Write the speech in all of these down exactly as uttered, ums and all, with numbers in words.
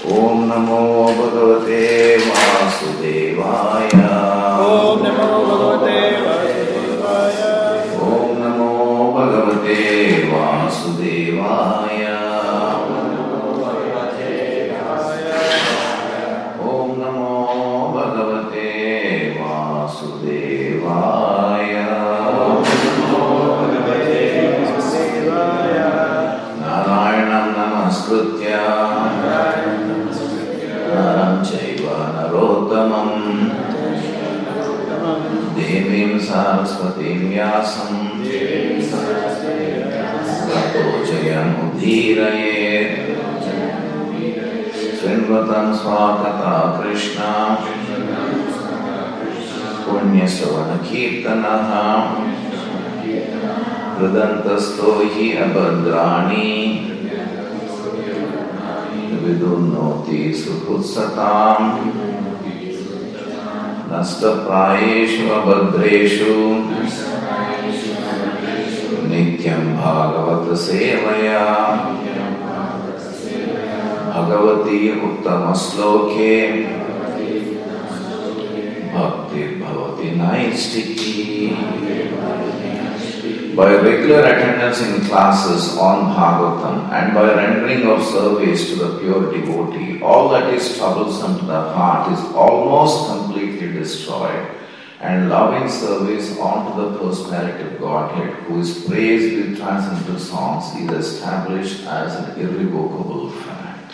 Om Namo Bhagavate Vasudevaya. Om Namo Bhagavate Vasudevaya. Om Namo Bhagavate Vasudevaya. Om Namo Bhagavate Vasudevaya. Narayanam Namaskritya Naram Chaiva Narottamam Devim Saraswatim Vyasam Tato Jayam Udhirayet Srinvatam Swakata Krishna Punya Savana Kirtanaha Pradantasto hi abhadrani Vidunnoti sukhutsatam Nastaprayeshu abhadreshu Nityam bhagavata sevaya Bhagavati uttamasloke Bhakti bhavati naistiki. By regular attendance in classes on Bhagavatam and by rendering of service to the pure devotee, all that is troublesome to the heart is almost completely destroyed, and loving service unto the personality of Godhead, who is praised with transcendental songs, is established as an irrevocable fact.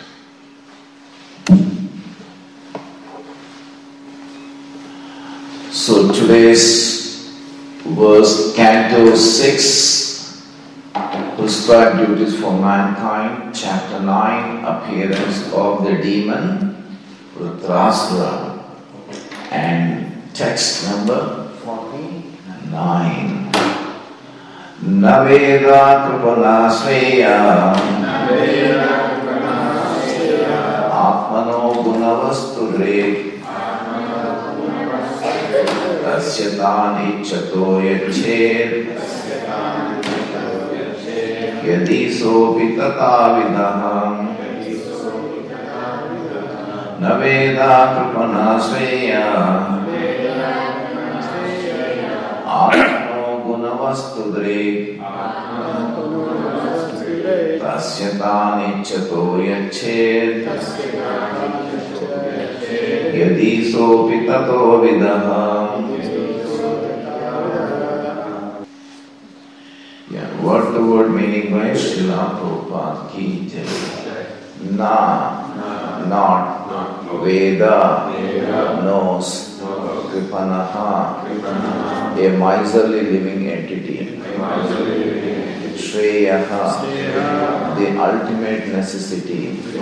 So today's verse, Canto six, Prescribed Duties for Mankind, Chapter nine, Appearance of the Demon, Vritrasura, and text number forty-nine. Naveda Kripana Sreya Atmano Gunavastudre Tasyatāni chato yachet Yadi sopi tatavidaham Naveda kripana sreya Atmano gunavastudre Tasyatāni chato yachet Yadi sopi tato vidaham. Yeah, what the word meaning by Srila Prabhupada ki jai. Na, not, Veda, knows, Kripanaha, a miserly living entity. Shreyaha, the ultimate necessity.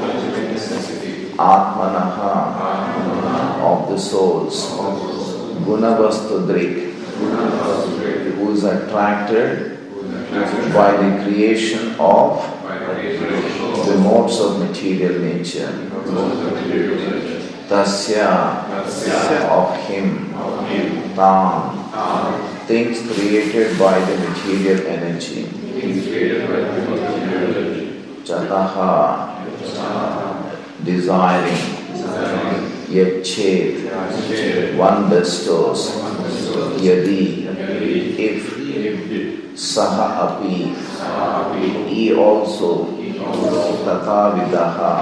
Atmanaha, of the souls. Gunavastudrik, who is attracted by the creation of the modes of material nature. Tasya, of him. Tam, things created by the material energy. Chataha, desiring. Yachet, one bestows. Yadi, if. Saha api, he also. Tata vidaha,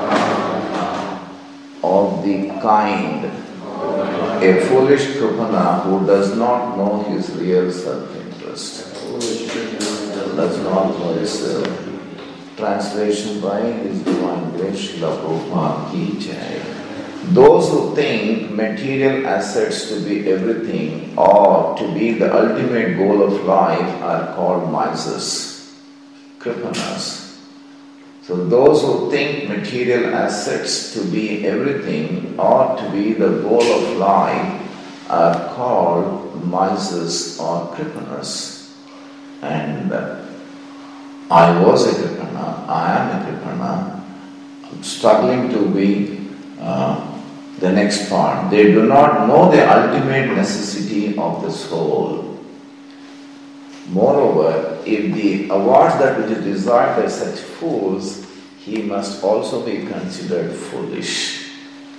of the kind. A foolish kripana who does not know his real self-interest. Does not know his self. Translation by His Divine Grace, Srila Prabhupada ki jai. Those who think material assets to be everything or to be the ultimate goal of life are called misers, kripanas. So those who think material assets to be everything or to be the goal of life are called misers or kripanas. And I was a kripana, I am a kripana, struggling to be uh, the next part. They do not know the ultimate necessity of the soul. Moreover, if the awards that which is desired by such fools he must also be considered foolish.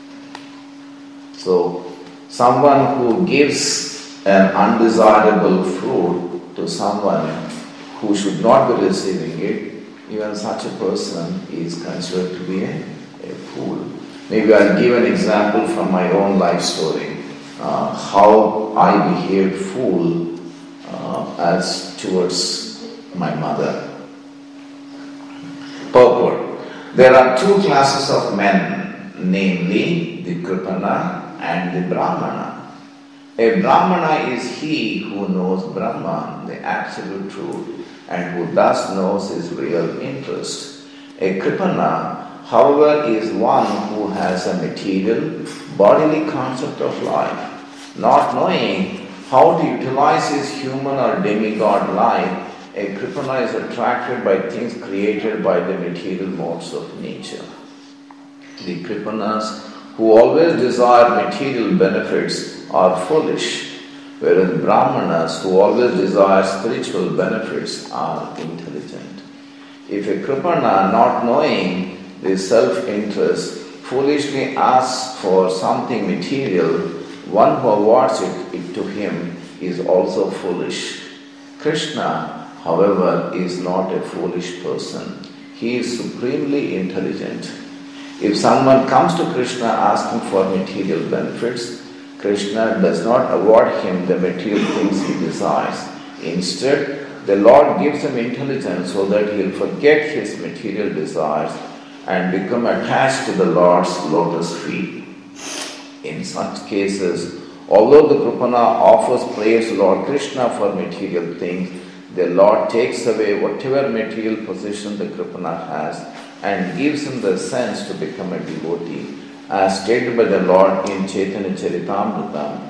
So, someone who gives an undesirable fruit to someone who should not be receiving it, even such a person is considered to be a, a fool. Maybe I'll give an example from my own life story, uh, how I behaved fool uh, as towards my mother. Purport. There are two classes of men, namely the Kripana and the Brahmana. A Brahmana is he who knows Brahman, the absolute truth, and who thus knows his real interest. A Kripana, however, is one who has a material, bodily concept of life. Not knowing how to utilize his human or demigod life, a Kripana is attracted by things created by the material modes of nature. The Kripanas who always desire material benefits are foolish, whereas Brahmanas who always desire spiritual benefits are intelligent. If a Kripana, not knowing the self-interest, foolishly asks for something material, one who awards it, it to him is also foolish. Krishna, however, is not a foolish person. He is supremely intelligent. If someone comes to Krishna asking for material benefits, Krishna does not award him the material things he desires. Instead, the Lord gives him intelligence so that he will forget his material desires and become attached to the Lord's lotus feet. In such cases, although the Kripana offers praise to Lord Krishna for material things, the Lord takes away whatever material possession the Kripana has and gives him the sense to become a devotee, as stated by the Lord in Chaitanya Charitamrita.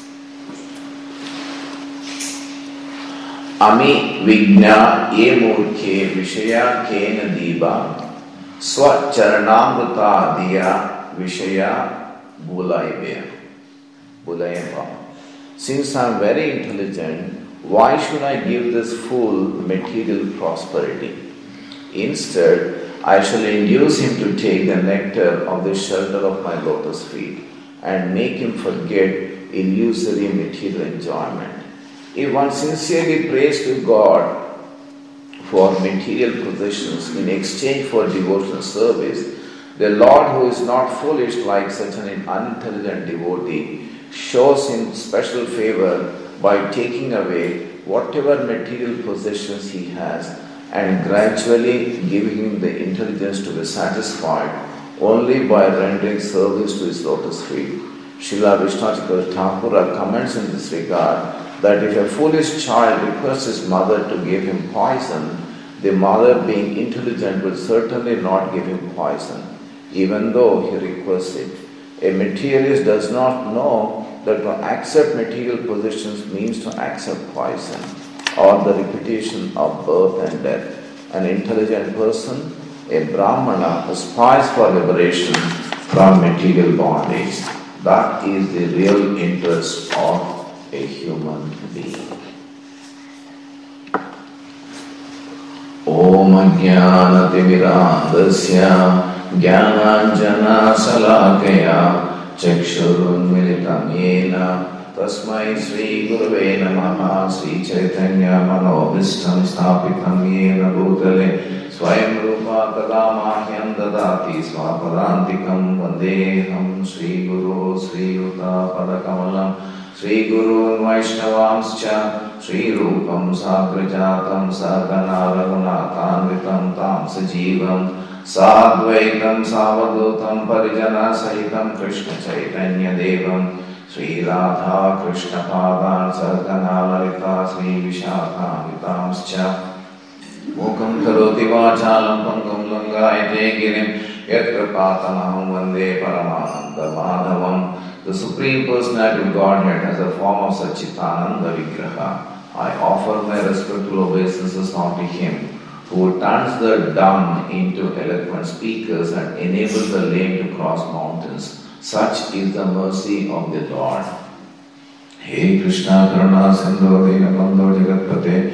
Ami vigna ye murkhe vishaya kena diba swa charanamrita diya vishaya bulaibe. Bulayeva. Since I am very intelligent, why should I give this fool material prosperity? Instead, I shall induce him to take the nectar of the shelter of my lotus feet and make him forget illusory material enjoyment. If one sincerely prays to God for material possessions in exchange for devotional service, the Lord, who is not foolish like such an unintelligent devotee, shows him special favor by taking away whatever material possessions he has and gradually giving him the intelligence to be satisfied only by rendering service to his lotus feet. Srila Vishnachakra Thakura comments in this regard that if a foolish child requests his mother to give him poison, the mother, being intelligent, will certainly not give him poison, even though he requests it. A materialist does not know that to accept material possessions means to accept poison or the repetition of birth and death. An intelligent person, a Brahmana, aspires for liberation from material bondage. That is the real interest of a human being. Om Ajnanatimirandasya Jnananjana Salakaya Chakshurunmilitam Yena Tasmai Sri Gurave Namaha Sri Chaitanya Manobhistam Sthapitam Yena Bhutale Swayam Rupa Kadamahyam Dadati Swapadantikam Vandeham Sri Guru Sri Yuta Padakamalam Sri Guru Vaishnavamscha Sri Rupam Sagrajatam Sagana Raghunatanvitam Tam Sajivam Sadvaitam Savadutam Parijana Sahitam Krishna Chaitanya Devam Sri Radha Krishna Padan Sagana Lalita Sri Vishakamitamscha Mukam Karoti Vachalam Pangam Langayate Girim Yatrapatamaham Vande Paramananda Madhavam. The Supreme Personality of Godhead has a form of Satchitananda Vigraha. I offer my respectful obeisances unto Him who turns the dumb into eloquent speakers and enables the lame to cross mountains. Such is the mercy of the Lord. Hey Krishna Karuna Sindhu Dinabandho Jagatpate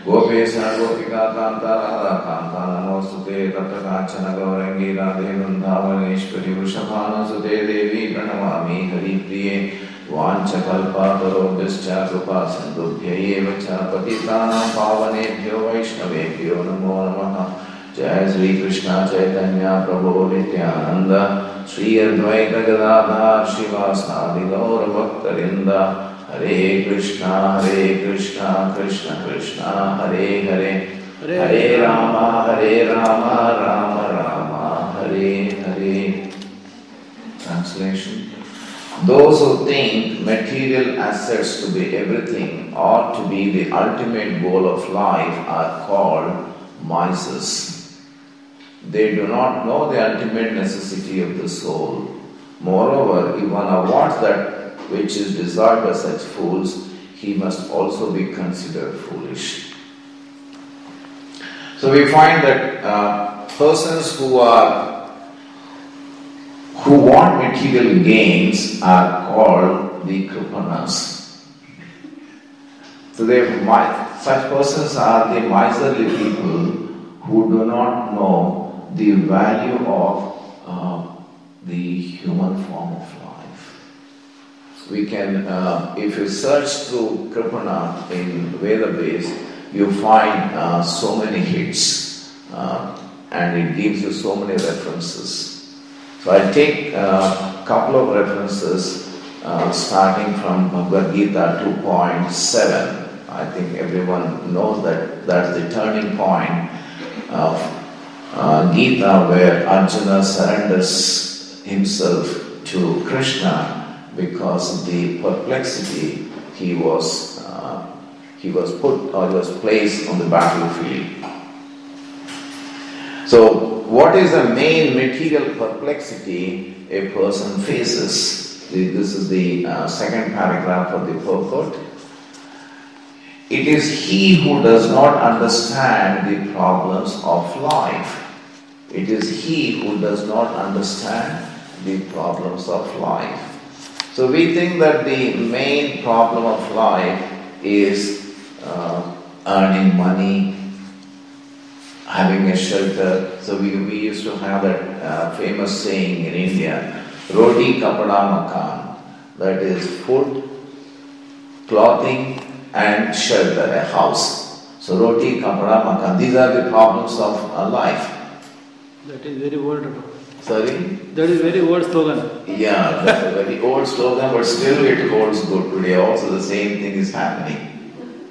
Gopesha Gopika Kanta Radha Kanta Namostute Tapta Kachana Gaurangi Radhe Vrindavaneshwari Vrishabhanu Sute Devi Pranamami Hari Priye Vancha Kalpa Tarobhyascha Krupa Sindhubhya Eva Cha Patitanam Pavanebhyo Vaishnavebhyo Namo Namaha. Jai Sri Krishna Chaitanya Prabhu Nityananda Sri Advaita Gadadhar Srivasadi Gaura Bhaktarinda. Hare Krishna, Hare Krishna, Krishna Krishna, Hare Hare, Hare Rama, Hare Rama, Rama Rama, Hare Hare. Translation. Those who think material assets to be everything or to be the ultimate goal of life are called misers. They do not know the ultimate necessity of the soul. Moreover, if one awards that which is desired by such fools, he must also be considered foolish. So we find that uh, persons who are who want material gains are called the kripanas. So they such persons are the miserly people who do not know the value of uh, the human form of life. We can, uh, if you search through Kripana in Veda-base, you find uh, so many hits uh, and it gives you so many references. So I'll take a uh, couple of references uh, starting from Bhagavad Gita two point seven. I think everyone knows that that's the turning point of uh, Gita where Arjuna surrenders himself to Krishna because of the perplexity he was uh, he was put or he was placed on the battlefield. So, what is the main material perplexity a person faces? This is the uh, second paragraph of the purport. It is he who does not understand the problems of life. It is he who does not understand the problems of life. So we think that the main problem of life is uh, earning money, having a shelter. So we, we used to have that uh, famous saying in India, Roti Kapada Makan, that is food, clothing and shelter, a house. So Roti Kapada Makan, these are the problems of uh, life. That is very old. Sorry? That is very old slogan. Yeah, that's a very old slogan, but still it holds good today. Also the same thing is happening.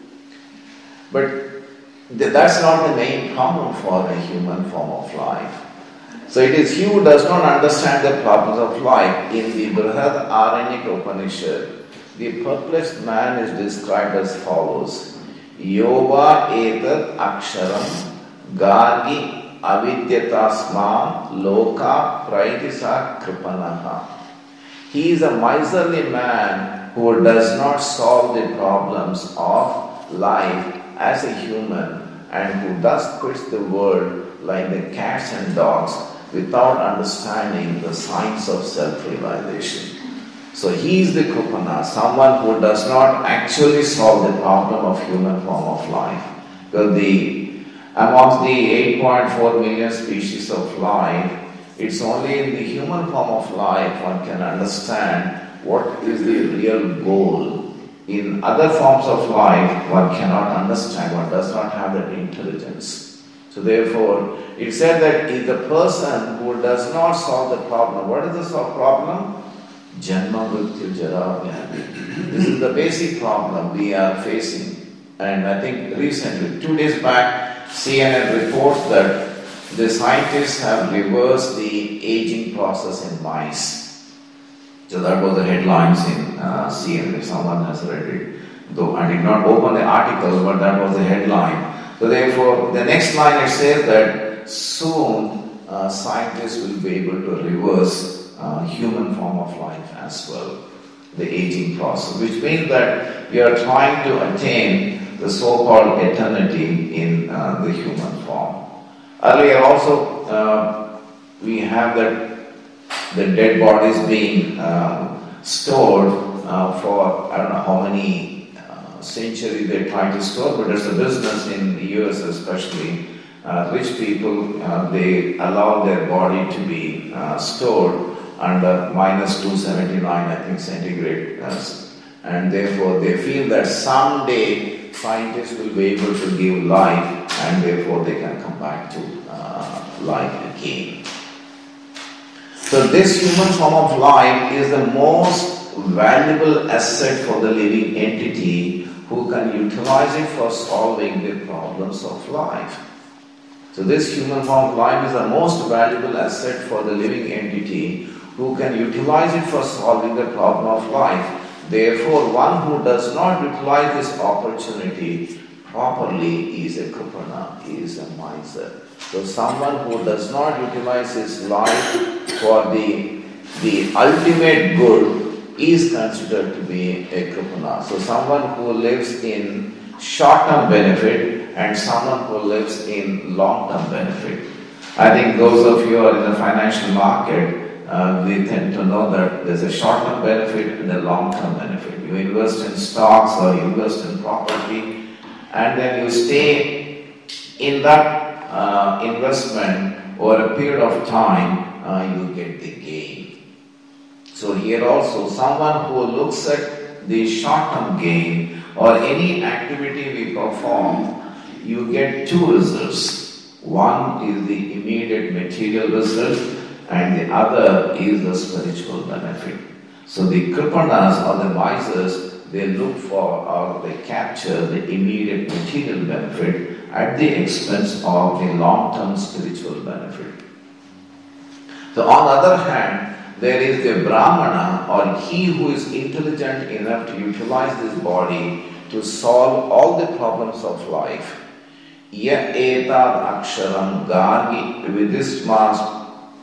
But th- that's not the main problem for a human form of life. So it is he who does not understand the problems of life. In the Brihad Aranyaka Upanishad, the perplexed man is described as follows. Yova etat aksharam gargi avidyatasma loka praitisa kripanaha. He is a miserly man who does not solve the problems of life as a human and who thus quits the world like the cats and dogs without understanding the science of self-realization. So he is the Kripana, someone who does not actually solve the problem of human form of life. Because the amongst the eight point four million species of life, it's only in the human form of life one can understand what is the real goal. In other forms of life, one cannot understand, one does not have that intelligence. So therefore, it said that if the person who does not solve the problem, what is the solve problem? Janma Mrityu Jara Vyadi. This is the basic problem we are facing. And I think recently, two days back, C N N reports that the scientists have reversed the aging process in mice. So that was the headlines in uh, C N N, if someone has read it. Though I did not open the article, but that was the headline. So therefore, the next line it says that soon uh, scientists will be able to reverse uh, human form of life as well, the aging process, which means that we are trying to attain the so-called eternity in uh, the human form. Earlier also, uh, we have that the dead bodies being uh, stored uh, for I don't know how many uh, century they try to store, but it's a business in the U S especially. Uh, rich people, uh, they allow their body to be uh, stored under minus two seventy-nine, I think, centigrade. Uh, and therefore they feel that someday scientists will be able to give life and therefore they can come back to uh, life again. So this human form of life is the most valuable asset for the living entity who can utilize it for solving the problems of life. So this human form of life is the most valuable asset for the living entity who can utilize it for solving the problem of life. Therefore, one who does not utilize this opportunity properly is a kripana, is a miser. So someone who does not utilize his life for the, the ultimate good is considered to be a kripana. So someone who lives in short-term benefit and someone who lives in long-term benefit. I think those of you who are in the financial market, uh, we tend to know that there's a short-term benefit and a long-term benefit. You invest in stocks or you invest in property, and then you stay in that uh, investment over a period of time, uh, you get the gain. So here also, someone who looks at the short-term gain or any activity we perform, you get two results. One is the immediate material result and the other is the spiritual benefit. So the kripanas or the misers, they look for or they capture the immediate material benefit at the expense of the long-term spiritual benefit. So on the other hand, there is the Brahmana or he who is intelligent enough to utilize this body to solve all the problems of life. Ya etad aksharam gani vidismas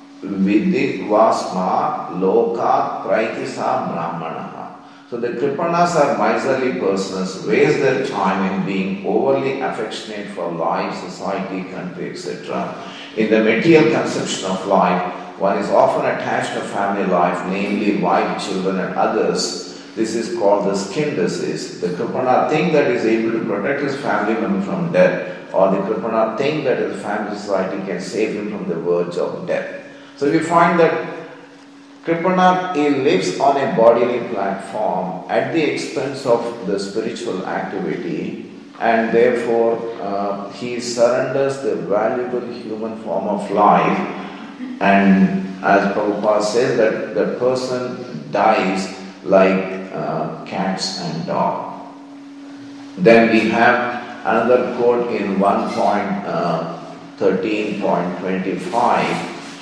vidivasma loka praitisa brahmana. So the kripanas are miserly persons, waste their time in being overly affectionate for life, society, country, et cetera. In the material conception of life, one is often attached to family life, namely wife, children and others. This is called the skin disease. The kripana think that is able to protect his family member from death, or the kripana think that his family society can save him from the verge of death. So we find that kripana, he lives on a bodily platform at the expense of the spiritual activity, and therefore uh, he surrenders the valuable human form of life. And as Prabhupada says, that the person dies like uh, cats and dogs. Then we have another quote in one point thirteen point twenty-five,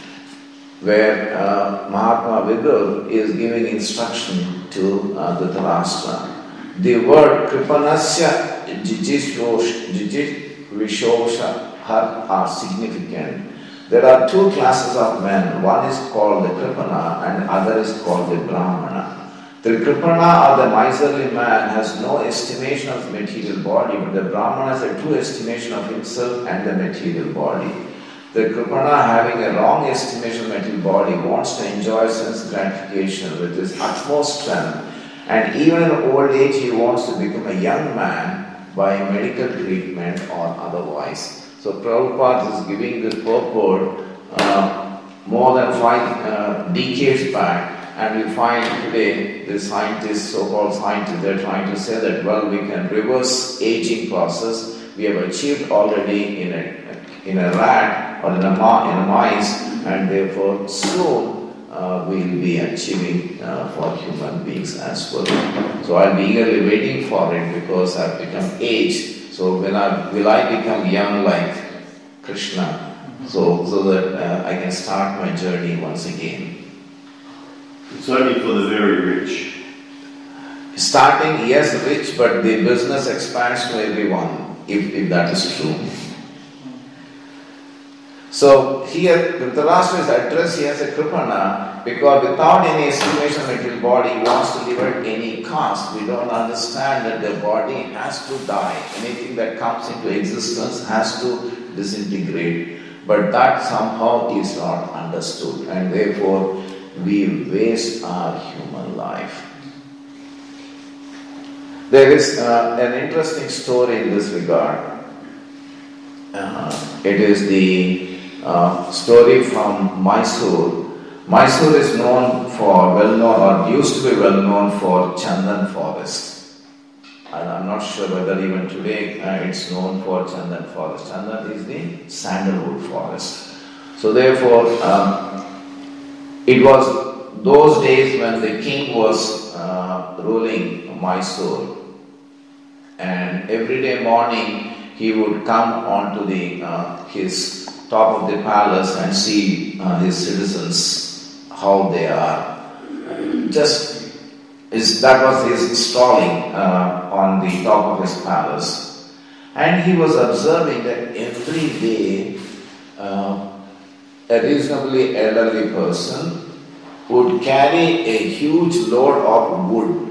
where uh, Mahatma Vidur is giving instruction to uh, Dhritarashtra. The word kripanasya jijishvishosha har are significant. There are two classes of men. One is called the kripana and other is called the brahmana. The kripana or the miserly man has no estimation of the material body, but the brahmana has a true estimation of himself and the material body. The kripana, having a wrong estimation of the material body, wants to enjoy sense gratification with his utmost strength, and even in old age he wants to become a young man by medical treatment or otherwise. So Prabhupada is giving this purport uh, more than five uh, decades back, and we find today the scientists, so-called scientists, they're trying to say that, well, we can reverse aging process. We have achieved already in a, in a rat or in a, ma- in a mice, and therefore soon uh, we'll be achieving uh, for human beings as well. So I'll be eagerly waiting for it because I've become aged. So when I, will I become young like Krishna, so, so that uh, I can start my journey once again. It's only for the very rich. Starting, yes, rich, but the business expands to everyone, if, if that is true. So here, Dhritarashtra is addressed here as a kripana because without any estimation of material body, he wants to live at any cost. We don't understand that the body has to die. Anything that comes into existence has to disintegrate. But that somehow is not understood, and therefore we waste our human life. There is uh, an interesting story in this regard. Uh, it is the uh, story from Mysore. Mysore is known for, well known, or used to be well known for Chandan forest. And I'm not sure whether even today uh, it's known for Chandan forest. Chandan is the sandalwood forest. So therefore, um, it was those days when the king was uh, ruling Mysore, and every day morning he would come onto the uh, his top of the palace and see uh, his citizens, how they are. Just is that was his strolling uh, on the top of his palace, and he was observing that every day uh, a reasonably elderly person would carry a huge load of wood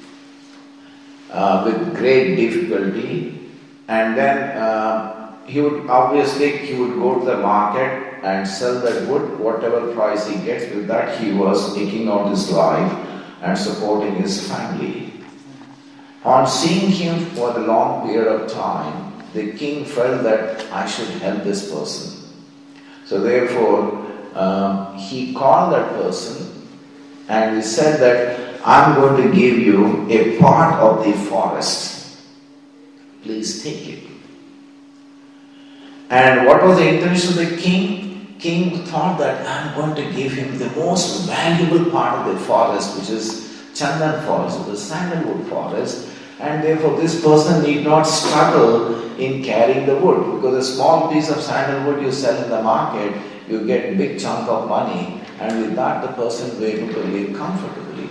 uh, with great difficulty, and then uh, he would obviously he would go to the market and sell that wood. Whatever price he gets, with that he was taking out his life and supporting his family. On seeing him for a long period of time, the king felt that I should help this person. So therefore, um, he called that person and he said that I'm going to give you a part of the forest. Please take it. And what was the intention of the king? King thought that I'm going to give him the most valuable part of the forest, which is Chandan forest, the sandalwood forest, and therefore this person need not struggle in carrying the wood, because a small piece of sandalwood you sell in the market, you get a big chunk of money, and with that the person will be able to live comfortably.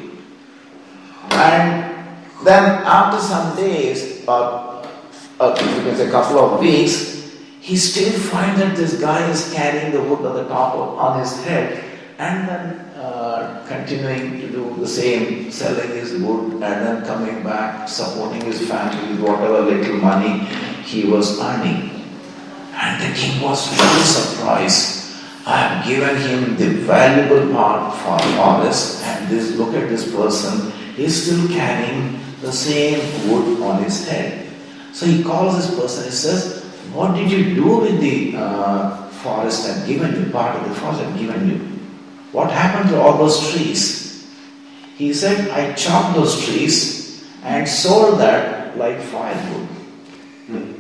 And then after some days, or uh, you can say a couple of weeks, he still finds that this guy is carrying the wood on the top of, on his head, and then uh, continuing to do the same, selling his wood, and then coming back, supporting his family with whatever little money he was earning. And the king was very surprised. I have given him the valuable part for forest, and this, look at this person, he's still carrying the same wood on his head. So he calls this person, he says, what did you do with the uh, forest I've given you, part of the forest I've given you? What happened to all those trees? He said, I chopped those trees and sold that like firewood. Hmm.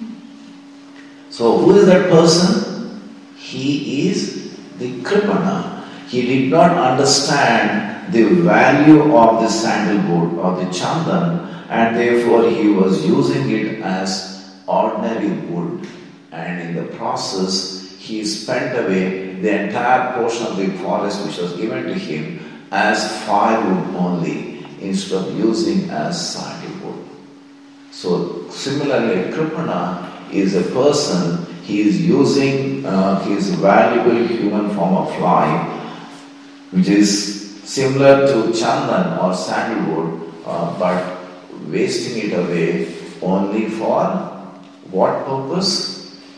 So who is that person? He is the Kripana. He did not understand the value of the sandalwood or the chandan, and therefore he was using it as ordinary wood, and in the process he spent away the entire portion of the forest which was given to him as firewood only, instead of using as sandalwood. So similarly, Kripana is a person, he is using uh, his valuable human form of life, which is similar to chandan or sandalwood, uh, but wasting it away only for what purpose?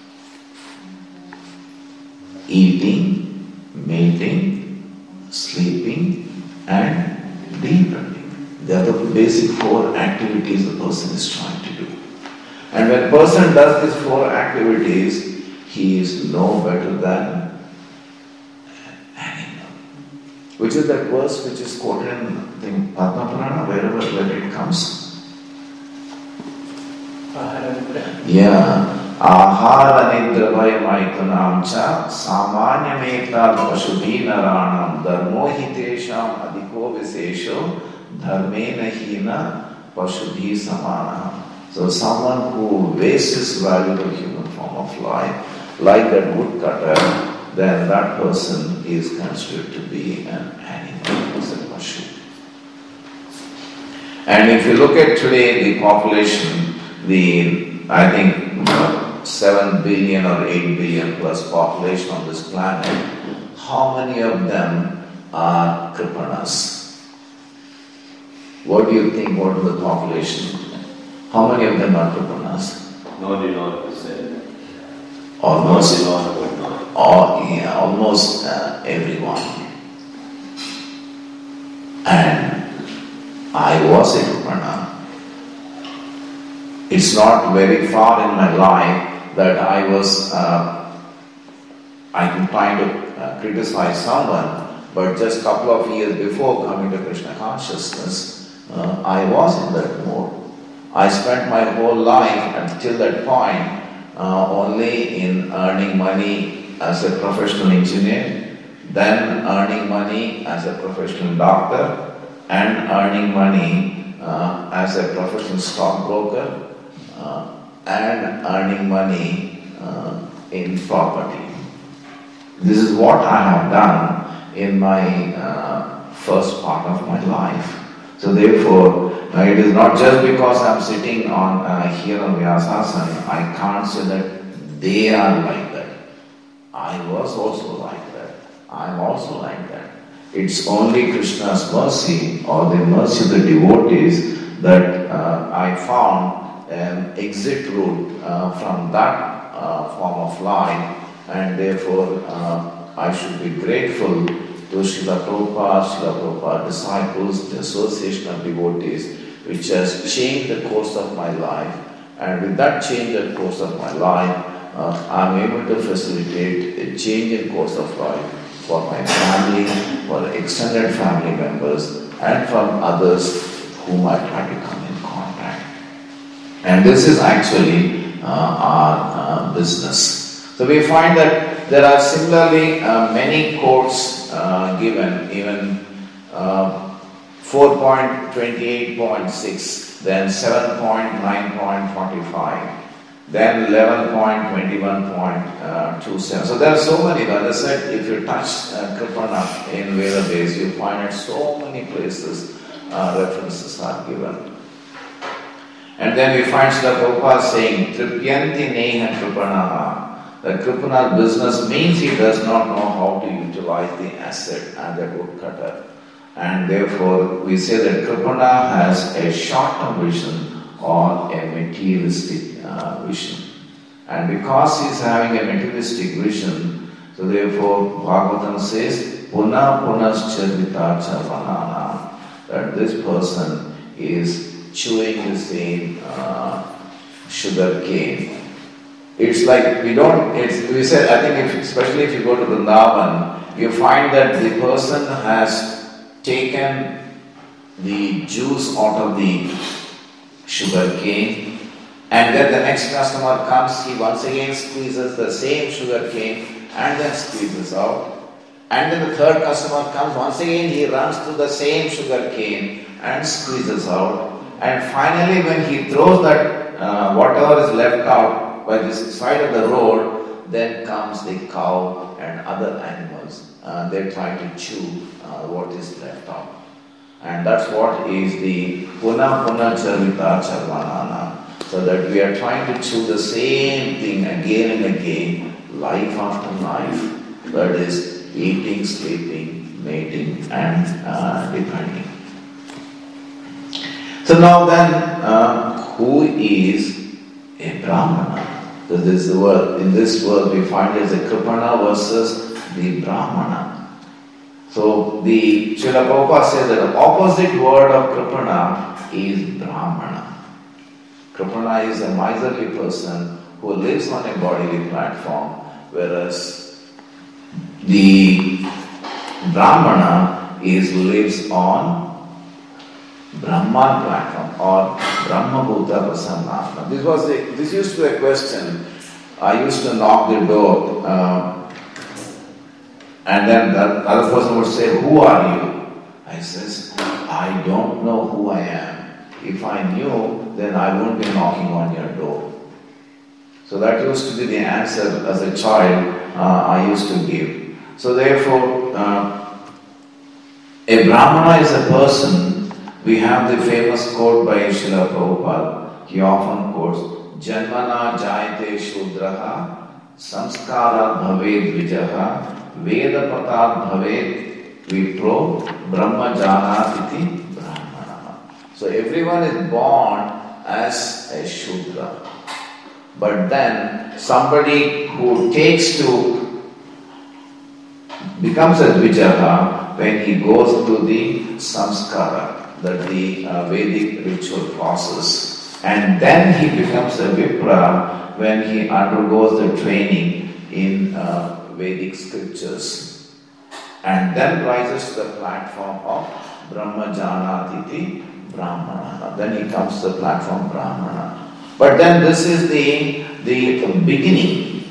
Eating, mating, sleeping, and depending. They are the basic four activities the person is trying to do. And when a person does these four activities, he is no better than animal. Which is that verse which is quoted in the Padma Purana, wherever where it comes. Yeah. Ahara nidra bhayamaitanam cha samanyameta pashubhi naranam dharmohitesham adhiko visesho dharmena hina pashubhi samana. So someone who wastes his valuable human form of life, like that woodcutter, then that person is considered to be an animal, as a pashu. And if you look at today the population, the I think uh, seven billion or eight billion plus population on this planet, how many of them are Kripanas? What do you think? What is the population? How many of them are Kripanas? ninety-nine percent. Almost. ninety-nine point nine. Or yeah, almost uh, everyone. And I was a Kripana. it's not very far in my life that I was, uh, I'm trying to uh, criticize someone, but just a couple of years before coming to Krishna consciousness, uh, I was in that mode. I spent my whole life until that point uh, only in earning money as a professional engineer, then earning money as a professional doctor, and earning money uh, as a professional stockbroker, uh, and earning money uh, in property. This is what I have done in my uh, first part of my life. So therefore, uh, it is not just because I am sitting on uh, here on Vyasasana, I can't say that they are like that. I was also like that. I am also like that. It's only Krishna's mercy or the mercy of the devotees that uh, I found an exit route uh, from that uh, form of life, and therefore uh, I should be grateful to Srila Prabhupada, Srila Prabhupada disciples, the association of devotees, which has changed the course of my life. And with that change in course of my life, uh, I am able to facilitate a change in course of life for my family, for extended family members, and from others whom I try to come in contact. And this is actually uh, our uh, business. So we find that there are similarly uh, many quotes uh, given, even uh, four point twenty-eight point six, then seven point nine point forty-five, then eleven point twenty-one point twenty-seven. So there are so many. As I said, if you touch uh, Kripana in Veda base, you find at so many places uh, references are given. And then we find Srila Prabhupada saying, Tripyanti neha Kripanaha. That Kripana's business means he does not know how to utilize the asset and the woodcutter. And therefore, we say that Kripana has a short-term vision or a materialistic uh, vision. And because he is having a materialistic vision, so therefore Bhagavatam says, Puna punascharvita charvanana, that this person is chewing the same uh, sugar cane. It's like we don't, it's, we said, I think if, especially if you go to Vrindavan, you find that the person has taken the juice out of the sugar cane, and then the next customer comes, he once again squeezes the same sugar cane and then squeezes out. And then the third customer comes, once again he runs to the same sugar cane and squeezes out. And finally when he throws that uh, whatever is left out by this side of the road, then comes the cow and other animals. Uh, they try to chew uh, what is left out. And that's what is the Puna Puna Charvita Charvanana. So that we are trying to chew the same thing again and again, life after life. That is eating, sleeping, mating and uh, depending. So now then, uh, who is a Brahmana? So this is the word, in this word we find as a Kripana versus the Brahmana. So the Srila Prabhupada says that the opposite word of Kripana is Brahmana. Kripana is a miserly person who lives on a bodily platform, whereas the Brahmana is lives on Brahman platform or Brahma Bhuta Prasanna. This was the, this used to be a question. I used to knock the door uh, and then the other person would say, "Who are you?" I says, "I don't know who I am. If I knew, then I wouldn't be knocking on your door." So that used to be the answer as a child uh, I used to give. So therefore, uh, a Brahmana is a person. We have the famous quote by Srila Prabhupada. He often quotes, Janmana jayate shudraha, samskarat bhaved vijaha, vedapatat bhaved vipro, brahma janat iti brahmana. So everyone is born as a shudra. But then somebody who takes to, becomes a dvijaha when he goes to the samskara, that the uh, Vedic ritual process. And then he becomes a Vipra when he undergoes the training in uh, Vedic scriptures. And then rises to the platform of Brahmajanatiti Brahmana. Then he comes to the platform Brahmana. But then this is the, the beginning.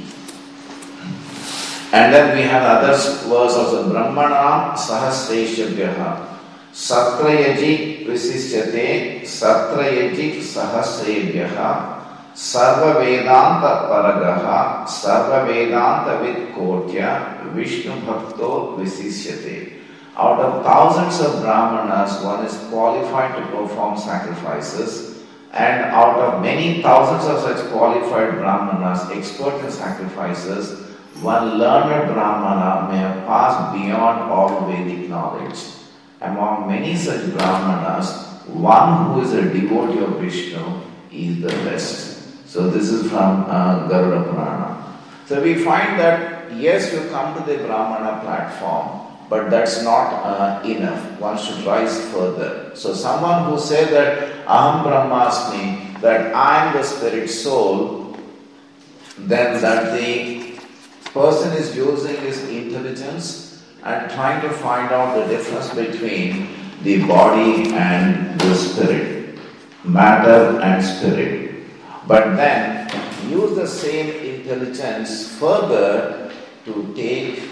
And then we have other verse also. Brahmana Sahasreshabhyaha Satrayaji Visishyate Satrayaji Sahasrebhyaha Sarva Vedanta Paragaha Sarva Vedanta Vidkotya Vishnu Bhakto Visishyate. Out of thousands of Brahmanas, one is qualified to perform sacrifices, and out of many thousands of such qualified Brahmanas, expert in sacrifices, one learned Brahmana may have passed beyond all Vedic knowledge. Among many such Brahmanas, one who is a devotee of Vishnu is the best. So this is from uh, Garuda Purana. So we find that yes, you come to the Brahmana platform, but that's not uh, enough. One should rise further. So someone who says that Aham Brahmasmi, that I am the spirit soul, then that the person is using his intelligence and trying to find out the difference between the body and the spirit, matter and spirit. But then use the same intelligence further to take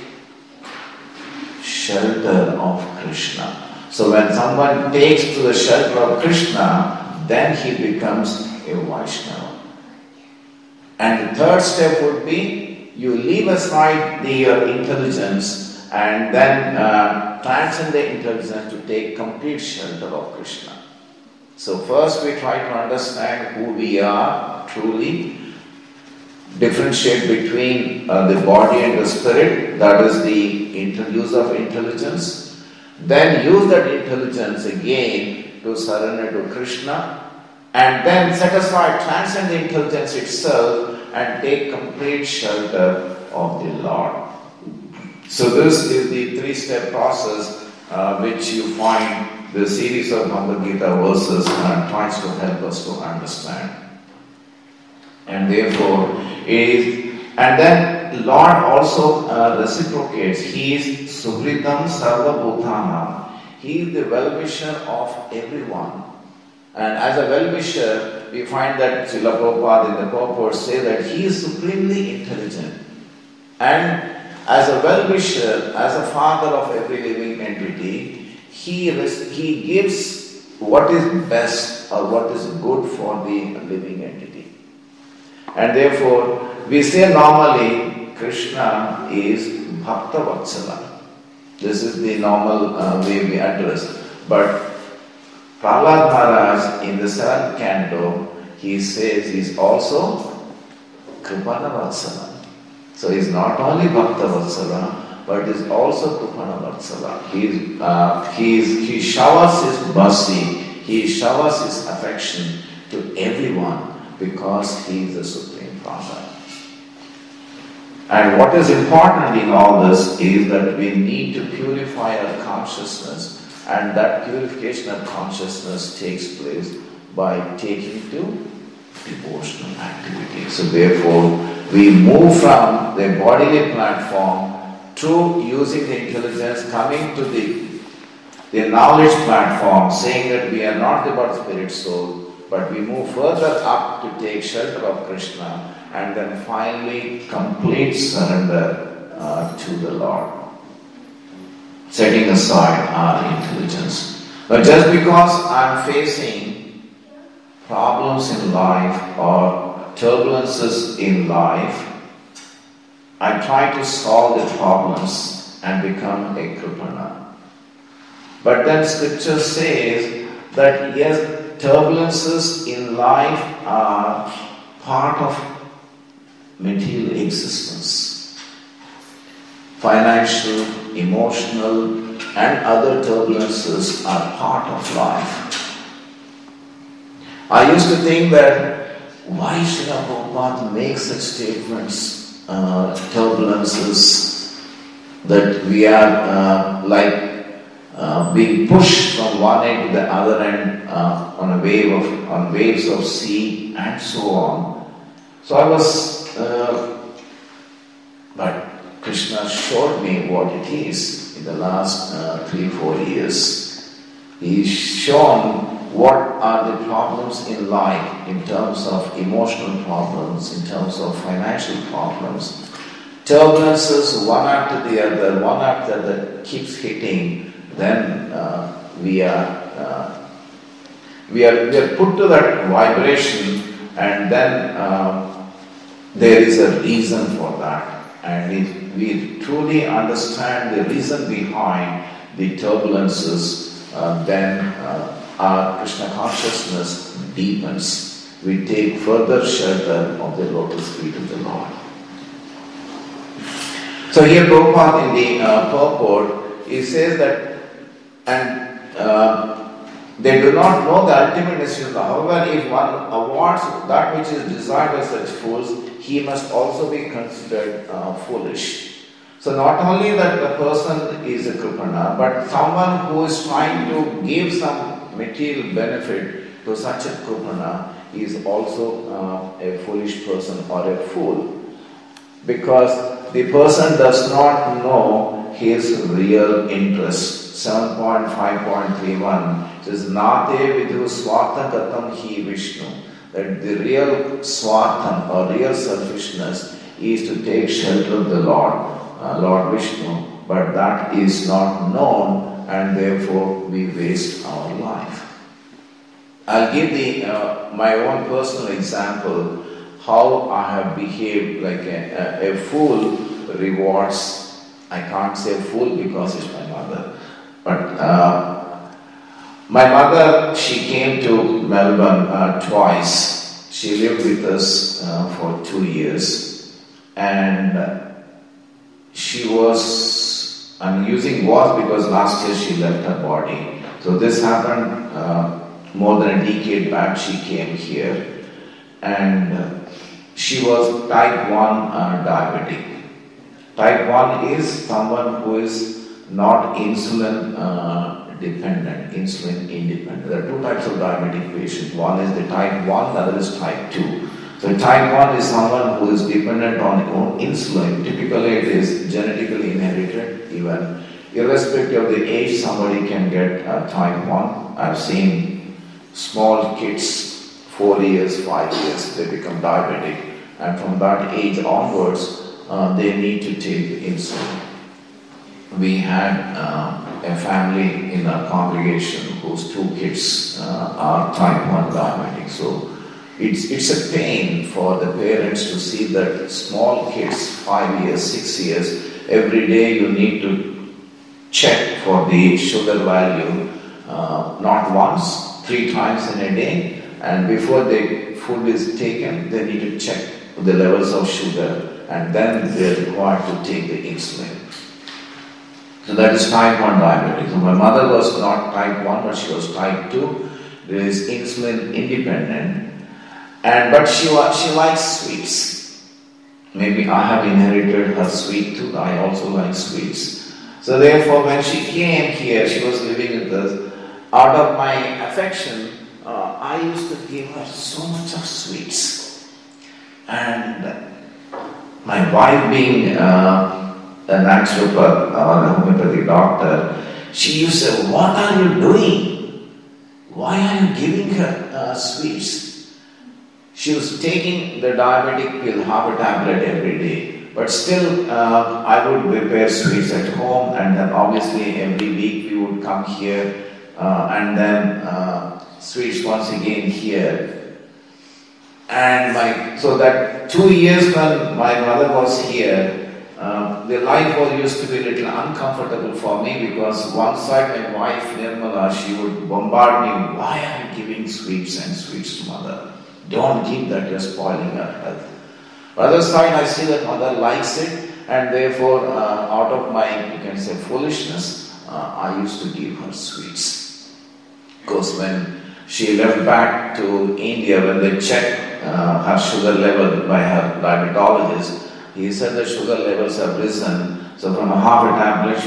shelter of Krishna. So when someone takes to the shelter of Krishna, then he becomes a Vaishnava. And the third step would be, you leave aside the uh, intelligence and then uh, transcend the intelligence to take complete shelter of Krishna. So first we try to understand who we are truly, differentiate between uh, the body and the spirit, that is the inter- use of intelligence. Then use that intelligence again to surrender to Krishna, and then set aside, transcend the intelligence itself and take complete shelter of the Lord. So this is the three-step process uh, which you find the series of Bhagavad Gita verses uh, tries to help us to understand. And therefore, it is, and then Lord also uh, reciprocates. He is Suhritam Sarva Bhutanam. He is the well-wisher of everyone. And as a well-wisher, we find that Srila Prabhupada in the purport say that he is supremely intelligent. And as a well-wisher, as a father of every living entity, he, res- he gives what is best or what is good for the living entity. And therefore, we say normally Krishna is Bhakta Vatsala. This is the normal uh, way we address. But Prahlad Maharaj in the seventh canto, he says he is also Kripana Vatsala. So he is not only Bhakta Vatsala, but is also Kripana Vatsala. He, is, uh, he, is, he showers his mercy, he showers his affection to everyone, because he is the Supreme Father. And what is important in all this is that we need to purify our consciousness, and that purification of consciousness takes place by taking to devotional activity. So therefore, we move from the bodily platform to using the intelligence, coming to the, the knowledge platform, saying that we are not about spirit soul, but we move further up to take shelter of Krishna, and then finally complete surrender uh, to the Lord, setting aside our intelligence. But just because I am facing problems in life or turbulences in life, I try to solve the problems and become a Kripana. But then scripture says that yes, turbulences in life are part of material existence. Financial, emotional, and other turbulences are part of life. I used to think that why should Prabhupada make such statements, uh, turbulences, that we are uh, like uh, being pushed from one end to the other end uh, on a wave of on waves of sea and so on. So I was, uh, but Krishna showed me what it is in the last uh, three, four years. He's shown what are the problems in life in terms of emotional problems, in terms of financial problems. Turbulences, one after the other, one after the other keeps hitting, then uh, we are uh, we are we are put to that vibration, and then uh, there is a reason for that. And if we truly understand the reason behind the turbulences, uh, then uh, our Krishna consciousness deepens. We take further shelter of the lotus feet of the Lord. So here Prabhupada in the uh, purport, he says that, and uh, they do not know the ultimate necessity. However, if one awards that which is desired by such fools, he must also be considered uh, foolish. So not only that the person is a Kripana, but someone who is trying to give some material benefit to such a Kripana is also uh, a foolish person or a fool. Because the person does not know his real interest. seven point five point three one says, Nate vidhu swartha katam hi Vishnu. That the real swartham or real selfishness is to take shelter of the Lord, uh, Lord Vishnu, but that is not known, and therefore we waste our life. I'll give the uh, my own personal example how I have behaved like a, a, a fool rewards. I can't say fool because it's my mother, but uh, my mother, she came to Melbourne uh, twice. She lived with us uh, for two years, and she was, I'm using was because last year she left her body. So this happened uh, more than a decade back. She came here, and uh, she was type one uh, diabetic. Type one is someone who is not insulin uh, dependent, insulin independent. There are two types of diabetic patients. One is the type one, the other is type two. So type one is someone who is dependent on on insulin. Typically it is genetically inherited. Even irrespective of the age, somebody can get uh, type one. I've seen small kids, four years, five years, they become diabetic. And from that age onwards, uh, they need to take insulin. We had uh, a family in our congregation whose two kids uh, are type one diabetic. So it's, it's a pain for the parents to see that small kids, five years, six years, every day you need to check for the sugar value, uh, not once, three times in a day. And before the food is taken, they need to check the levels of sugar, and then they are required to take the insulin. So that is type one diabetes. So my mother was not type one, but she was type two. There is insulin independent, and but she was, she likes sweets. Maybe I have inherited her sweet tooth. I also like sweets. So therefore, when she came here, she was living with us. Out of my affection, uh, I used to give her so much of sweets. And my wife, being uh, a naturopath or a homeopathy doctor, she used to say, "What are you doing? Why are you giving her uh, sweets?" She was taking the diabetic pill, half a tablet every day. But still, uh, I would prepare sweets at home, and then obviously every week we would come here, uh, and then uh, sweets once again here. And my so that two years when my mother was here, uh, the life was used to be a little uncomfortable for me, because one side my wife Nirmala, she would bombard me, "Why are you giving sweets and sweets to mother? Don't give that, you're spoiling her health." Other side, I see that mother likes it, and therefore uh, out of my, you can say, foolishness, uh, I used to give her sweets. Because when she left back to India, when they checked uh, her sugar level by her diabetologist, he said the sugar levels have risen. So from a half a tablet, she was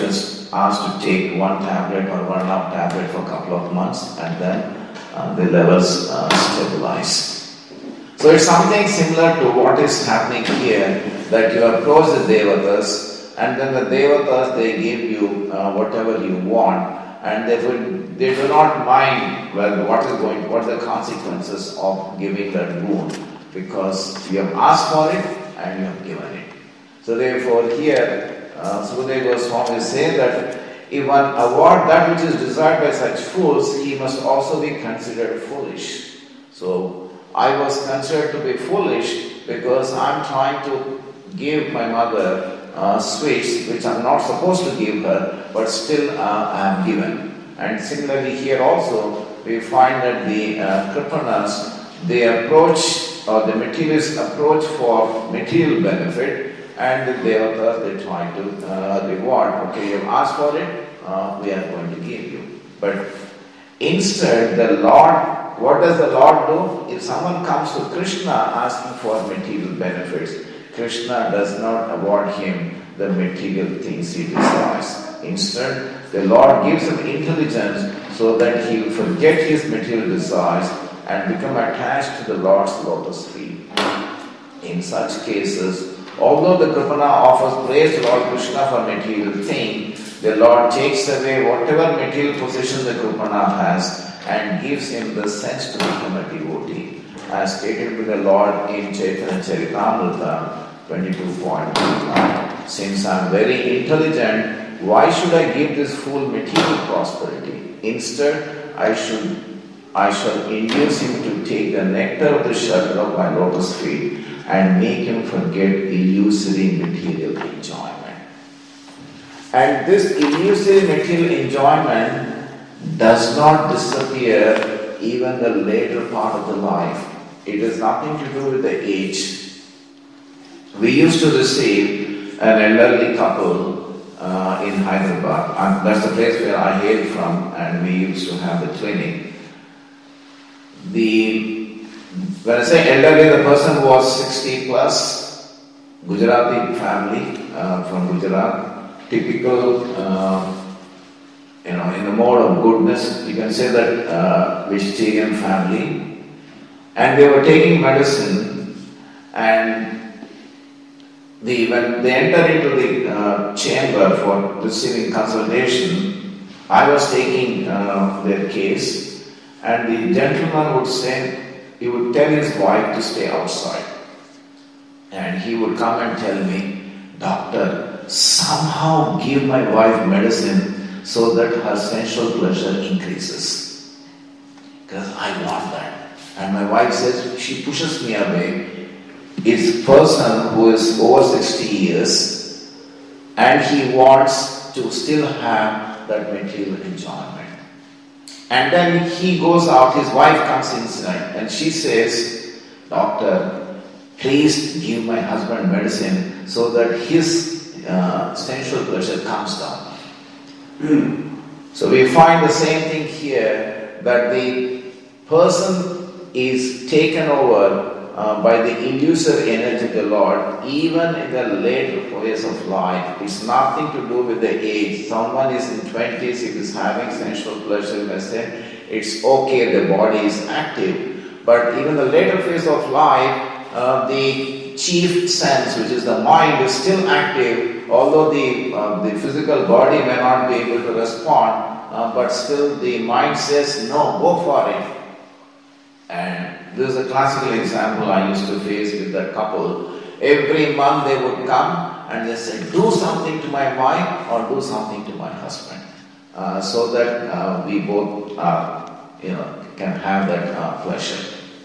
asked to take one tablet or one and a half tablet for a couple of months, and then uh, the levels uh, stabilize. So it's something similar to what is happening here, that you approach the Devatas, and then the Devatas, they give you uh, whatever you want, and they will, they do not mind well what is going, what are the consequences of giving that boon, because you have asked for it and you have given it. So therefore here, uh, Sukadeva Goswami says that if one award that which is desired by such fools, he must also be considered foolish. So I was considered to be foolish because I'm trying to give my mother uh, sweets which I'm not supposed to give her, but still uh, I am given. And similarly here also, we find that the uh, Kripanas, they approach, or the materialists approach for material benefit, and the Devatas, they try to uh, reward. Okay, you have asked for it, uh, we are going to give you. But instead, the Lord, what does the Lord do? If someone comes to Krishna asking for material benefits, Krishna does not award him the material things he desires. Instead, the Lord gives him intelligence so that he will forget his material desires and become attached to the Lord's lotus feet. In such cases, although the Kripana offers praise to Lord Krishna for material thing, the Lord takes away whatever material possession the Kripana has and gives him the sense to become a devotee. As stated by the Lord in Chaitanya Charitamrita twenty-two point one. Since I am very intelligent, why should I give this fool material prosperity? Instead, I should I shall induce him to take the nectar of the shelter of my lotus feet and make him forget illusory material enjoyment. And this illusory material enjoyment does not disappear even the later part of the life. It has nothing to do with the age. We used to receive an elderly couple uh, in Hyderabad, and that's the place where I hail from, and we used to have the clinic. The when I say elderly, the person was sixty plus, Gujarati family uh, from Gujarat, typical, uh, you know, in the mode of goodness. You can say that uh, vegetarian family, and they were taking medicine, and the when they entered into the uh, chamber for receiving consultation, I was taking uh, their case. And the gentleman would say, he would tell his wife to stay outside. And he would come and tell me, Doctor, somehow give my wife medicine so that her sensual pleasure increases. Because I want that. And my wife says, she pushes me away. It's a person who is over sixty years and he wants to still have that material enjoyment. And then he goes out, his wife comes inside and she says, Doctor, please give my husband medicine so that his uh, sensual pleasure comes down. Mm. So we find the same thing here, that the person is taken over uh, by the illusory energy of the Lord, even in the later phase of life. It's nothing to do with the age. Someone is in twenties, if is having sensual pleasure, I say, it's okay, the body is active. But even the later phase of life, uh, the chief sense, which is the mind, is still active, although the, uh, the physical body may not be able to respond, uh, but still the mind says, no, go for it. And this is a classical example I used to face with that couple. Every month they would come and they say, do something to my wife or do something to my husband. Uh, so that uh, we both uh, you know, can have that uh, pleasure.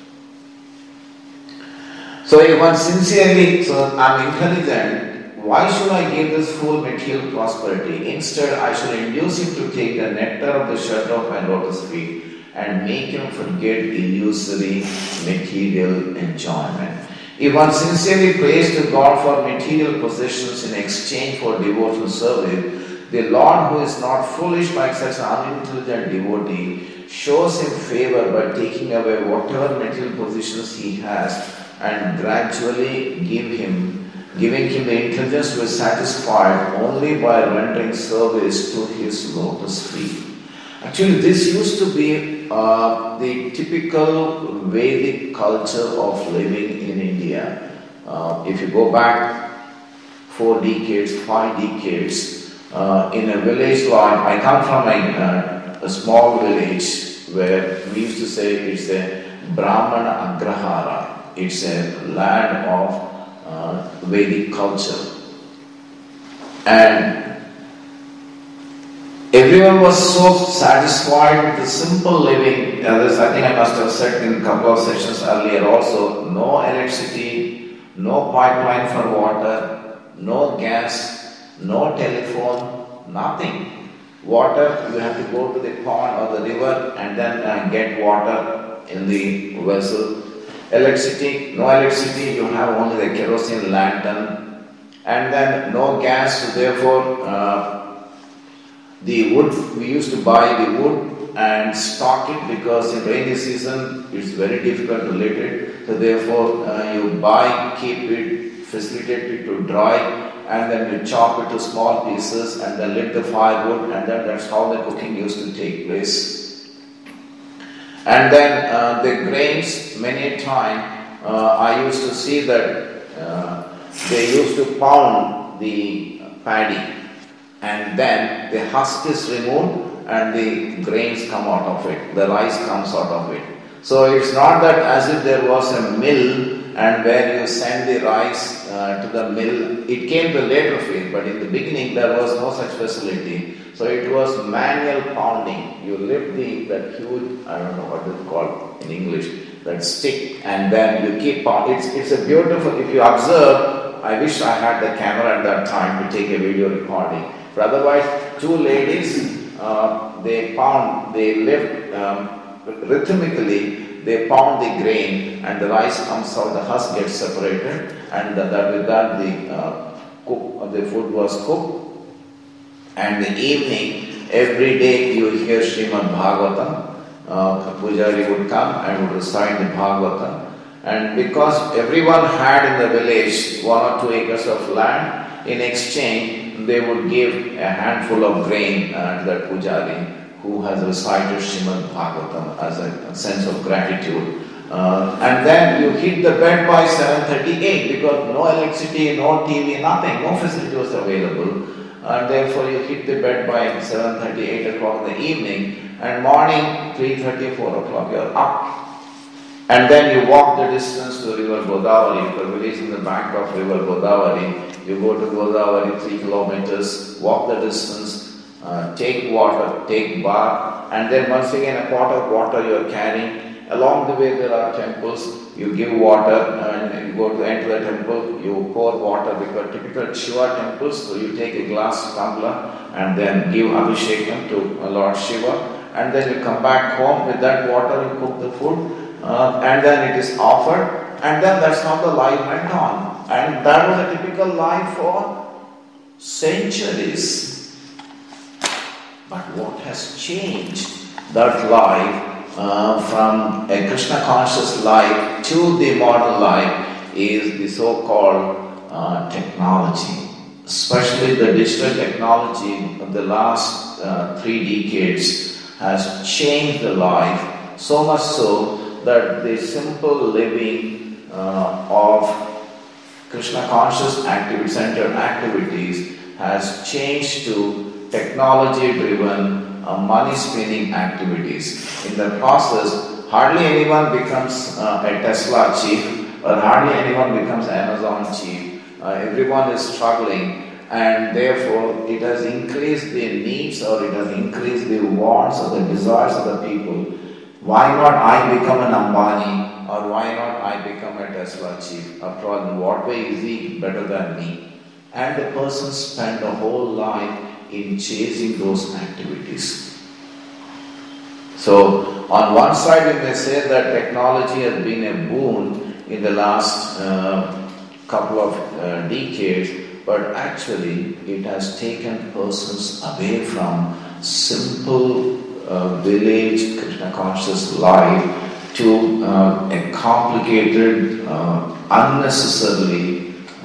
So if one sincerely, so I'm intelligent, why should I give this fool material prosperity? Instead, I should induce him to take the nectar of the shelter of my lotus feet and make him forget illusory material enjoyment. If one sincerely prays to God for material possessions in exchange for devotional service, the Lord, who is not foolish like such an unintelligent devotee, shows him favor by taking away whatever material possessions he has and gradually give him giving him the intelligence to be satisfied only by rendering service to his lotus feet. Actually, this used to be uh, the typical Vedic culture of living in India. Uh, if you go back four decades, five decades, uh, in a village like, I come from a, uh, a small village where we used to say it's a Brahmana Agrahara. It's a land of uh, Vedic culture. And everyone was so satisfied with the simple living. Uh, this, I think I must have said in a couple of sessions earlier also, no electricity, no pipeline for water, no gas, no telephone, nothing. Water, you have to go to the pond or the river and then uh, get water in the vessel. Electricity, no electricity, you have only the kerosene lantern. And then no gas, so therefore uh, the wood, we used to buy the wood and stock it because in rainy season it's very difficult to lit it. So therefore uh, you buy, keep it, facilitate it to dry, and then you chop it to small pieces and then lit the firewood, and then that's how the cooking used to take place. And then uh, the grains, many a time uh, I used to see that uh, they used to pound the paddy, and then the husk is removed and the grains come out of it, the rice comes out of it. So it's not that as if there was a mill and where you send the rice uh, to the mill. It came to later phase, but in the beginning there was no such facility. So it was manual pounding. You lift the that huge, I don't know what it's called in English, that stick, and then you keep pounding. It's, it's a beautiful, if you observe, I wish I had the camera at that time to take a video recording. But otherwise, two ladies, uh, they pound, they lift um, rhythmically, they pound the grain and the rice comes out, the husk gets separated, and that, that with that the uh, cook, the food was cooked. And the evening, every day you hear Srimad Bhagavatam, uh, Pujari would come and would recite the Bhagavatam. And because everyone had in the village one or two acres of land, in exchange they would give a handful of grain uh, to that Pujari who has recited Srimad Bhagavatam as a sense of gratitude. Uh, and then you hit the bed by seven thirty-eight because no electricity, no T V, nothing, no facility was available. And therefore you hit the bed by seven thirty, eight o'clock in the evening, and morning three thirty, four o'clock you are up. And then you walk the distance to river Godavari, the village in the bank of river Godavari. You go to Godavari three kilometers, walk the distance, Uh, take water, take bath, and then once again a pot of water you are carrying. Along the way there are temples, you give water and you go to enter the temple, you pour water because typical Shiva temples, so you take a glass tumbler and then give Abhishekam to Lord Shiva, and then you come back home with that water, you cook the food, uh, and then it is offered, and then that's how the life went on. And that was a typical life for centuries. But what has changed that life uh, from a Krishna conscious life to the modern life is the so-called uh, technology. Especially the digital technology of the last uh, three decades has changed the life, so much so that the simple living uh, of Krishna conscious activity centered activities has changed to technology-driven, uh, money-spinning activities. In the process, hardly anyone becomes uh, a Tesla chief, or hardly anyone becomes Amazon chief. Uh, everyone is struggling, and therefore it has increased the needs, or it has increased the wants or the desires of the people. Why not I become an Ambani, or why not I become a Tesla chief? After all, in what way is he better than me? And the person spent a whole life in chasing those activities. So, on one side we may say that technology has been a boon in the last uh, couple of uh, decades, but actually it has taken persons away from simple uh, village Krishna conscious life to uh, a complicated, uh, unnecessarily uh,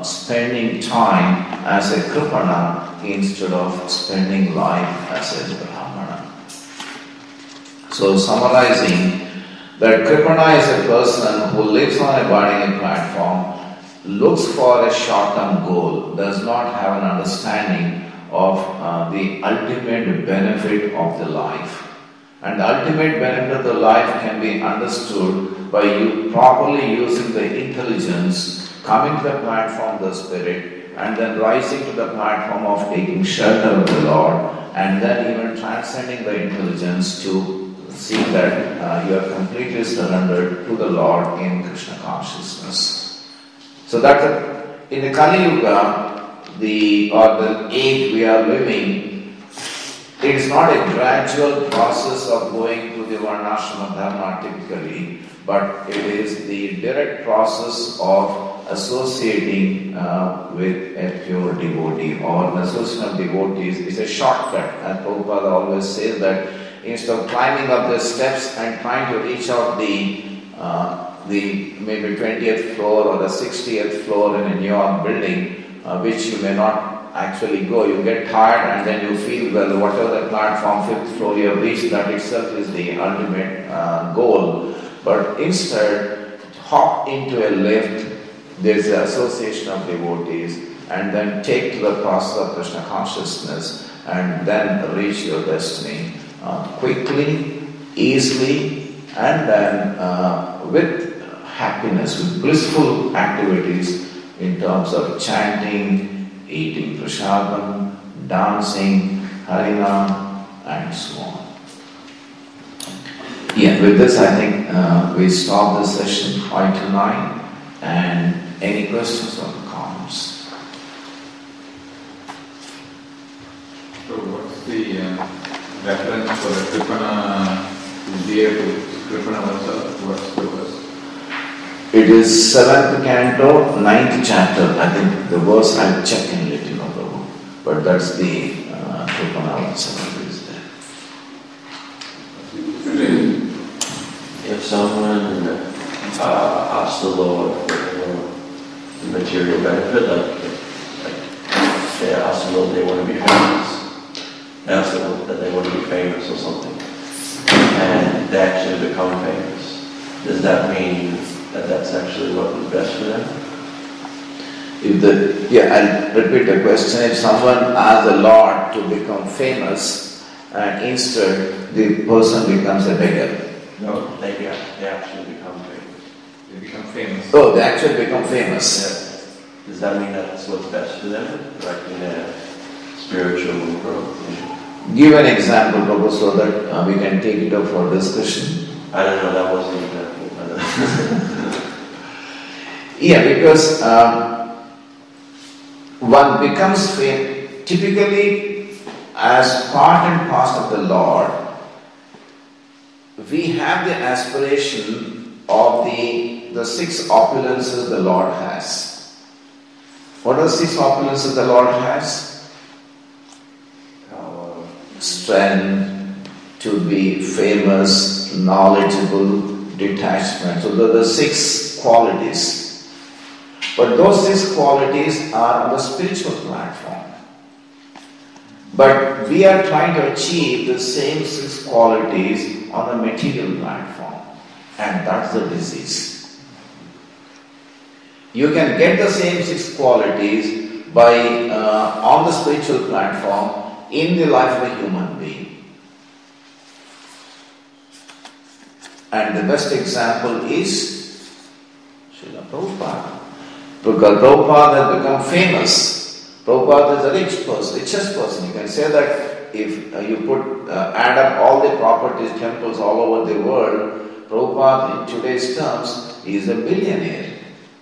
spending time as a Kripana instead of spending life as a Brahmana. So summarizing, that Kripana is a person who lives on a Bardiya platform, looks for a short-term goal, does not have an understanding of uh, the ultimate benefit of the life. And the ultimate benefit of the life can be understood by you properly using the intelligence, coming to the platform of the spirit, and then rising to the platform of taking shelter of the Lord, and then even transcending the intelligence to see that uh, you are completely surrendered to the Lord in Krishna consciousness. So that's a, in the Kali Yuga, the or the age we are living, it is not a gradual process of going to the Varnashrama Dharma typically, but it is the direct process of associating uh, with a pure devotee, or an association of devotees is a shortcut. And Prabhupada always says that instead of climbing up the steps and trying to reach out the uh, the maybe twentieth floor or the sixtieth floor in a New York building, uh, which you may not actually go, you get tired and then you feel, well, whatever the platform, fifth floor you have reached, that itself is the ultimate uh, goal. But instead, hop into a lift, there's the association of devotees, and then take to the process of Krishna consciousness, and then reach your destiny uh, quickly, easily, and then uh, with happiness, with blissful activities in terms of chanting, eating prasadam, dancing, harinam, and so on. Yeah, with this I think uh, we stop the session five to nine. And any questions or comments? So what's the uh, reference for the Kripana is there to Kripana Vatsa? What's the verse? It is seventh canto, ninth chapter. I think the verse I'll check and let you know, Prabhu. But that's the uh, Kripana Vatsa is there. If someone uh, asks the Lord for the material benefit, like, like they ask the Lord they want to be famous, they ask the Lord that they want to be famous or something, and they actually become famous, does that mean that that's actually what was best for them? If the yeah, I'll repeat the question. If someone asks the Lord to become famous, and instead the person becomes a beggar. No, they yeah, they actually become famous. They become famous. Oh, they actually become famous. Yeah. Does that mean that's what's best for them, like in a spiritual growth? Yeah. Give an example, Prabhu, so that uh, we can take it up for discussion. I don't know, that wasn't an example. Yeah, because um, one becomes famous typically as part and parcel of the Lord. We have the aspiration of the, the six opulences the Lord has. What are the six opulences the Lord has? Power. Strength, to be famous, knowledgeable, detachment. So there are the six qualities. But those six qualities are on the spiritual platform. But we are trying to achieve the same six qualities on the material platform. And that's the disease. You can get the same six qualities by uh, on the spiritual platform in the life of a human being. And the best example is Srila Prabhupada. Because Prabhupada has become famous. Prabhupada is a rich person, richest person. You can say that if uh, you put uh, add up all the properties, temples all over the world, Prabhupada in today's terms is a billionaire.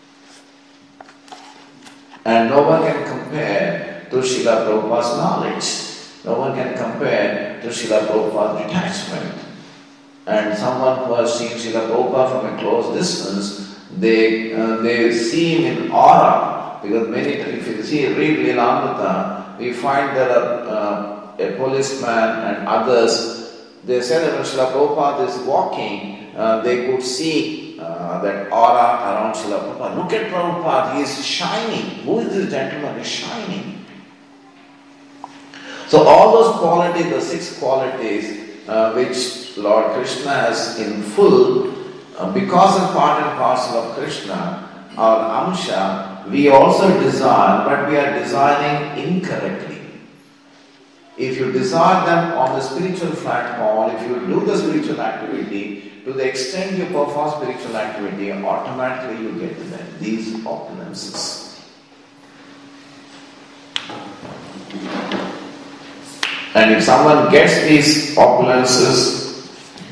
And no one can compare to Srila Prabhupada's knowledge. No one can compare to Srila Prabhupada's detachment. And someone who has seen Srila Prabhupada from a close distance, they uh, they see him in awe. Because many, if you see, read Lilamrita, we find there are uh, a policeman and others, they said that when Srila Prabhupada is walking, uh, they could see uh, that aura around Srila Prabhupada. Look at Prabhupada, he is shining. Who is this gentleman? He is shining. So all those qualities, the six qualities uh, which Lord Krishna has in full, uh, because and part and parcel of Krishna, our amsha, we also desire, but we are desiring incorrectly. If you desire them on the spiritual platform, if you do the spiritual activity, to the extent you perform spiritual activity, automatically you get them, these opulences. And if someone gets these opulences,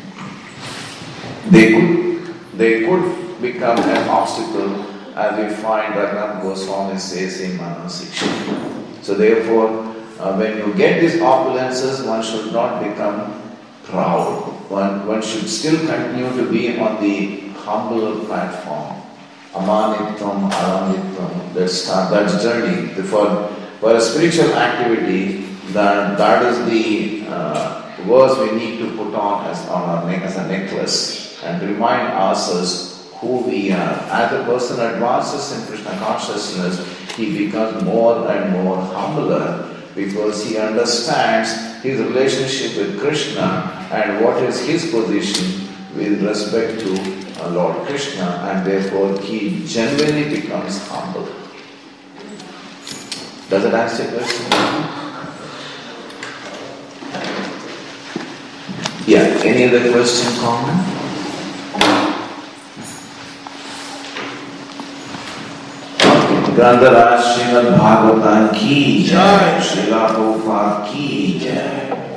they could, they could become an obstacle, as we find Raghunath Goswami says in Manasiksha. So therefore, uh, when you get these opulences, one should not become proud. One, one should still continue to be on the humble platform. Amanitvam, aranitvam, that's, that's journey. For, for a spiritual activity, that, that is the uh, verse we need to put on as, on our neck, as a necklace and remind ourselves who we are. As a person advances in Krishna consciousness, he becomes more and more humbler because he understands his relationship with Krishna and what is his position with respect to uh, Lord Krishna, and therefore he genuinely becomes humble. Does it answer your question? Yeah, any other question, comment? Grandharaj Srimad Bhagavatam ki jai, Srila Prabhupada ki jai.